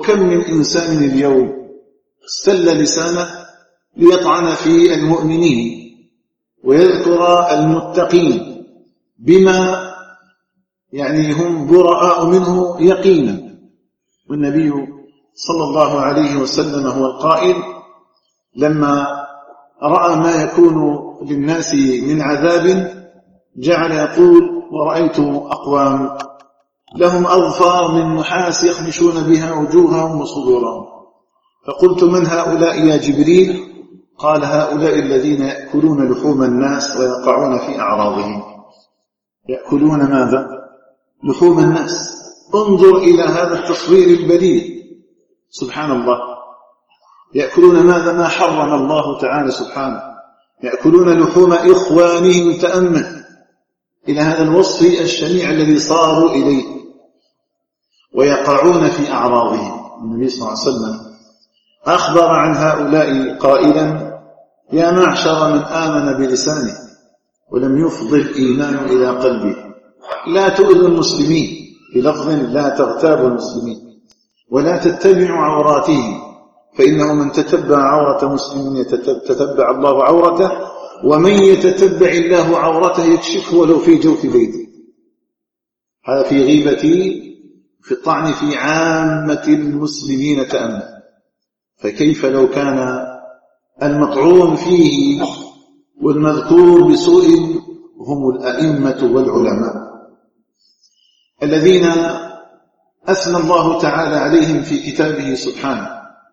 وكم من إنسان اليوم استل لسانه ليطعن في المؤمنين ويذكر المتقين بما هم براء منه يقينا، والنبي صلى الله عليه وسلم هو القائل لما رأى ما يكون للناس من عذاب جعل يقول: ورأيت أقوام لهم أظفار من نحاس يخمشون بها وجوههم وصدورهم، فقلت: من هؤلاء يا جبريل؟ قال: هؤلاء الذين يأكلون لحوم الناس ويقعون في أعراضهم. يأكلون ماذا؟ لحوم الناس. انظر إلى هذا التصوير البليغ، سبحان الله. يأكلون ماذا؟ ما حرم الله تعالى سبحانه. يأكلون لحوم إخوانهم. تأمل إلى هذا الوصف الشنيع الذي صاروا إليه. ويقعون في أعراضهم. النبي صلى الله عليه وسلم أخبر عن هؤلاء قائلا: يا معشر من آمن بلسانه ولم يفض الإيمان إلى قلبه، لا تؤذوا المسلمين، بلفظ لا تغتابوا المسلمين، ولا تتبعوا عوراتهم، فإنه من تتبع عورة مسلم يتتبع الله عورته، ومن يتتبع الله عورته يكشفه ولو في جوف بيته. هذا في غيبة، في الطعن في عامة المسلمين. تأمل، فكيف لو كان المطعون فيه والمذكور بسوء هم الأئمة والعلماء الذين أثنى الله تعالى عليهم في كتابه سبحانه،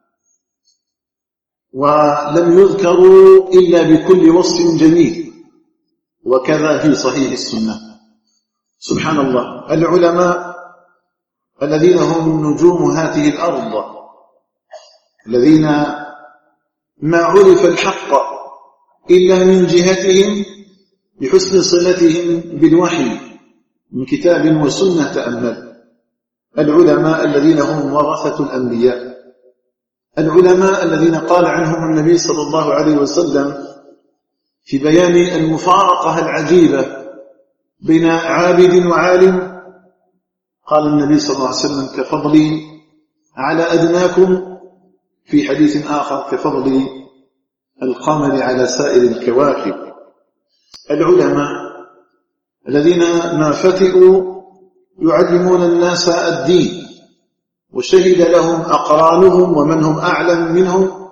ولم يذكروا إلا بكل وصف جميل، وكذا في صحيح السنة. سبحان الله. العلماء الذين هم نجوم هذه الأرض، الذين ما عرف الحق إلا من جهتهم بحسن صلتهم بالوحي من كتاب وسنة. تأمل العلماء الذين هم ورثة الأنبياء، العلماء الذين قال عنهم النبي صلى الله عليه وسلم في بيان المفارقة العجيبة بين عابد وعالم، قال النبي صلى الله عليه وسلم: كفضلي على أدناكم، في حديث آخر: كفضل القمر على سائر الكواكب. العلماء الذين ما فتئوا يعلمون الناس الدين، وشهد لهم أقرانهم ومن هم أعلم منهم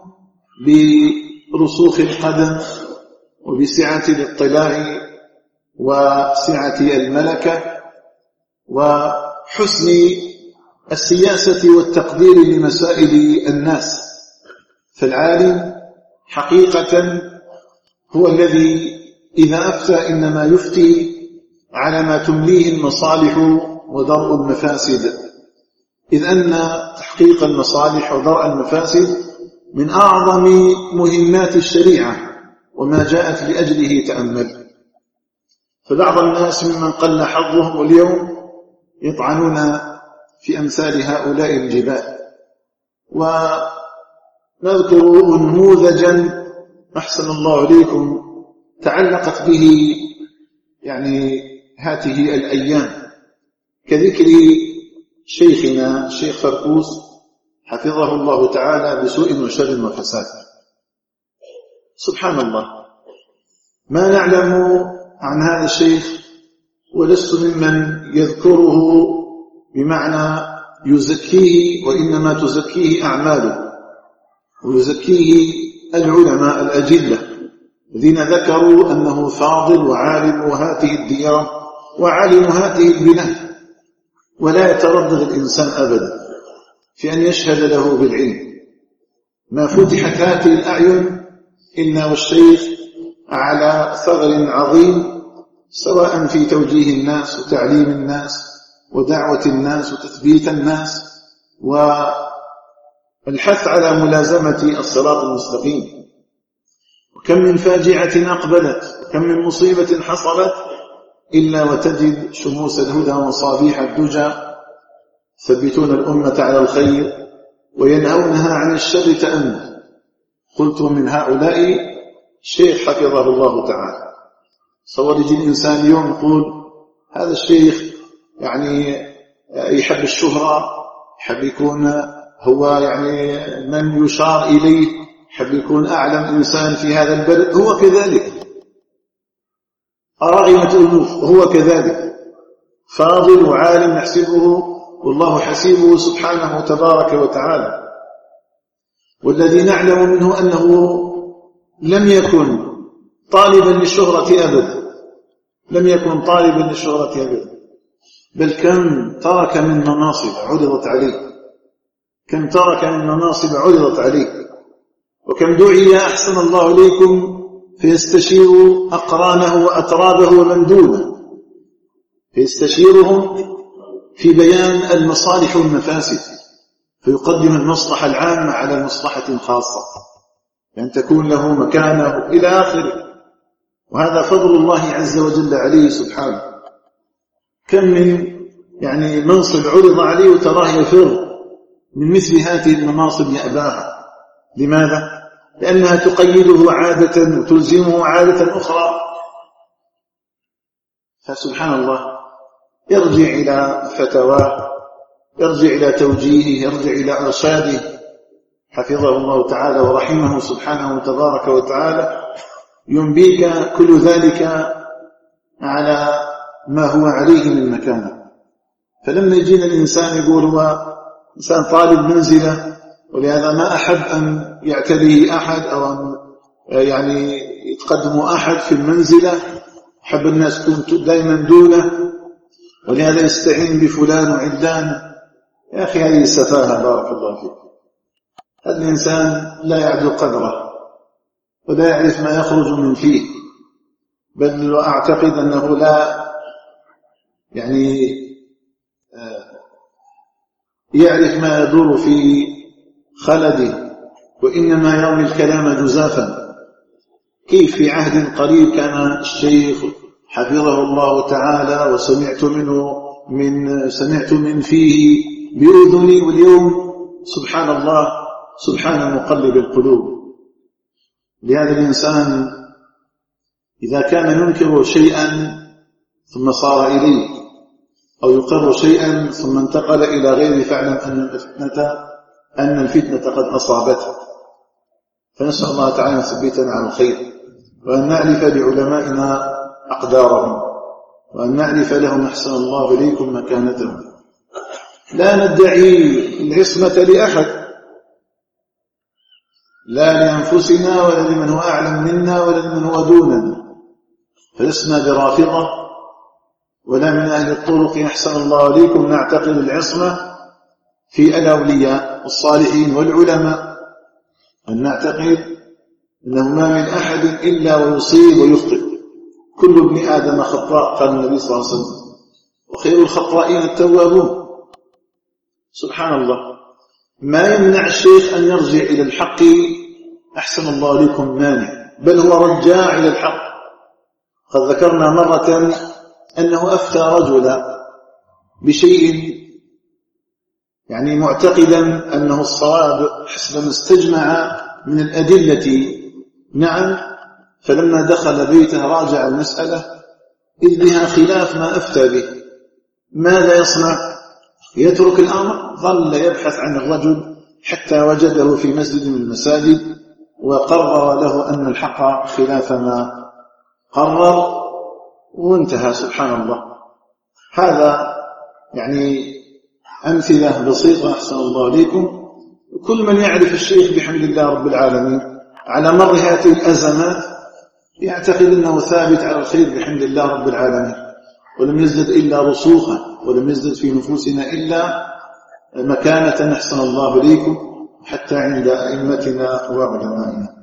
برسوخ القدم وبسعة الاطلاع وسعة الملكة وحسن السياسة والتقدير لمسائل الناس. فالعالم حقيقة هو الذي إذا أفتى إنما يفتي على ما تمليه المصالح ودرء المفاسد، إذ أن تحقيق المصالح ودرء المفاسد من أعظم مهمات الشريعة وما جاءت لأجله. تأمل، فبعض الناس ممن قل حظهم اليوم يطعنون في أمثال هؤلاء الجبال. ونذكر نموذجا أحسن الله إليكم تعلقت به هذه الأيام، كذكر شيخنا الشيخ فرقوس حفظه الله تعالى بسوء وشر وفساد. سبحان الله، ما نعلم عن هذا الشيخ، ولست ممن يذكره بمعنى يزكيه، وإنما تزكيه أعماله ويزكيه العلماء الأجلة الذين ذكروا أنه فاضل وعالم هذه الديار وعالم هذه البلاد، ولا يتردد الإنسان أبدا في أن يشهد له بالعلم. ما فتحت هذه الأعين إلا والشيخ على ثغر عظيم، سواء في توجيه الناس وتعليم الناس ودعوة الناس وتثبيت الناس والحث على ملازمة الصراط المستقيم. وكم من فاجعة أقبلت، وكم من مصيبة حصلت، إلا وتجد شموس الهدى وصابيح الدجى ثبتون الأمة على الخير وينهونها عن الشر. تأمل، قلت من هؤلاء الشيخ حفظه الله تعالى. صور يجي الإنسان اليوم يقول هذا الشيخ يحب الشهرة، يحب يكون هو يعني من يشار إليه، حب يكون أعلم إنسان في هذا البلد، هو كذلك. رغمت أنوف، هو كذلك فاضل وعالم نحسبه والله حسيبه سبحانه تبارك وتعالى. والذي نعلم منه أنه لم يكن طالبا للشهرة أبدا، لم يكن طالبا للشهرة أبدا، بل كم ترك من مناصب عرضت عليه، كم ترك من مناصب عرضت عليه، وكم دعي أحسن الله إليكم فيستشير أقرانه وأترابه ومن دونه، فيستشيرهم في بيان المصالح والمفاسد، فيقدم المصلحة العامة على مصلحة خاصة، أن تكون له مكانه إلى آخره. وهذا فضل الله عز وجل عليه سبحانه. كم من يعني منصب عرض عليه وتراه يفر من مثل هذه المناصب يأباها. لماذا؟ لأنها تقيده عادة وتلزمه عادة أخرى. فسبحان الله يرجع إلى فتواه، يرجع إلى توجيهه، يرجع إلى إرشاده، حفظه الله تعالى ورحمه سبحانه تبارك وتعالى. ينبيك كل ذلك على ما هو عليه من مكانه. فلما يجينا الإنسان يقول هو إنسان طالب منزلة، ولهذا ما أحب أن يعتليه أحد أو أن يعني يتقدم أحد في المنزلة، حب الناس تكون دائما دونه، ولهذا يستعين بفلان وعلان. يا أخي هذه السفاهة بارك الله فيك. هذا الإنسان لا يعدو قدره ولا يعرف ما يخرج من فيه، بل وأعتقد أنه لا يعني يعرف ما يدور في خلده، وإنما يرمي الكلام جزافا. كيف في عهد قريب كان الشيخ حفظه الله تعالى سمعت من فيه بأذني، واليوم سبحان الله سبحان مقلب القلوب. لهذا الإنسان إذا كان ينكر شيئا ثم صار إليه، أو يقر شيئا ثم انتقل إلى غيره، فاعلم أن الفتنة قد أصابته. فنسأل الله تعالى أن يثبتنا على الخير، وأن نعرف بعلمائنا أقدارهم، وأن نعرف لهم أحسن الله إليكم مكانتهم. لا ندعي العصمة لأحد، لا لأنفسنا ولا لمن هو أعلم منا ولا لمن هو دوننا، فلسنا برافضة ولا من أهل الطرق أحسن الله إليكم نعتقد العصمة في الأولياء والصالحين والعلماء، أن نعتقد أنه ما من أحد إلا ويصيب ويخطئ، كل ابن آدم خطاء، قال النبي صلى الله عليه وسلم، وخير الخطائين التوابون. سبحان الله. ما يمنع الشيخ أن يرجع إلى الحق أحسن الله لكم مانع، بل هو رجاع إلى الحق. قد ذكرنا مرة أنه أفتى رجلا بشيء يعني معتقدا أنه الصواب حسب ما استجمع من الأدلة. نعم، فلما دخل بيته راجع المسألة إذ بها خلاف ما أفتى به. ماذا يصنع؟ يترك الأمر؟ ظل يبحث عن الرجل حتى وجده في مسجد من المساجد، وقرر له أن الحق خلاف ما قرر، وانتهى. سبحان الله. هذا يعني أمثلة بسيطة أحسن الله إليكم. كل من يعرف الشيخ بحمد الله رب العالمين على مر هذه الأزمات يعتقد أنه ثابت على الخير بحمد الله رب العالمين، ولم يزدد إلا رسوخا، ولم يزدد في نفوسنا إلا مكانة أحسن الله إليكم حتى عند أئمتنا وعلمائنا.